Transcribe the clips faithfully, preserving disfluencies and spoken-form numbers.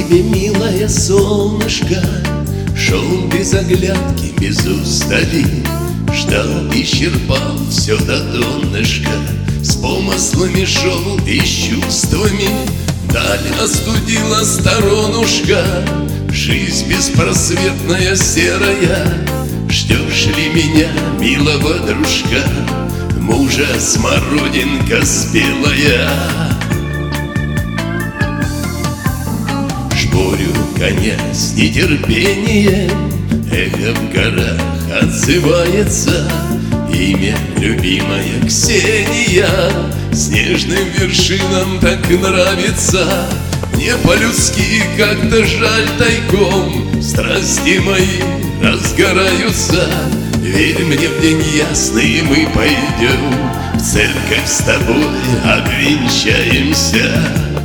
тебе, милое солнышко, шел без оглядки, без устали, ждал и черпал все до донышка, с помыслами шел и с чувствами. Даль остудила сторонушка, жизнь беспросветная серая. Ждешь ли меня, милого дружка, мужа смородинка спелая? Жборю коня с нетерпением, эхо в горах отзывается. Имя любимая Ксения снежным вершинам так нравится. Мне по-людски как-то жаль тайком, страсти мои разгораются. Верь мне, в день ясный мы пойдем в церковь с тобой обвенчаемся.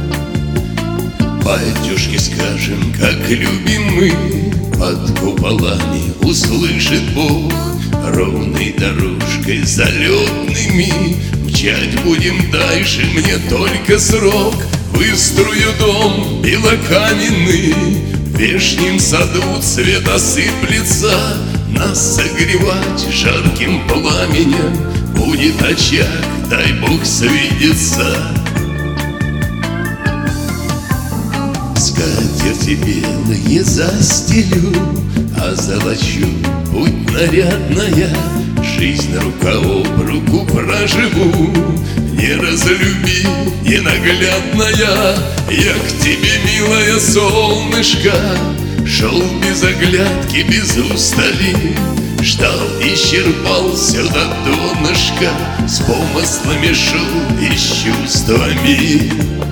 Батюшке скажем, как любим мы, под куполами услышит Бог. Ровной дорожкой залетными мчать будем дальше, мне только срок. Выстрою дом белокаменный, в вешнем саду цвет осыплется. Нас согревать жарким пламенем будет очаг, дай Бог свидеться. Скатерти белые застелю, озолочу путь нарядная. Жизнь рука об руку проживу, не разлюби, ненаглядная. Я к тебе, милое солнышко, шел без оглядки, без устали, ждал и черпал все до донышка, с помыслами шел и с чувствами.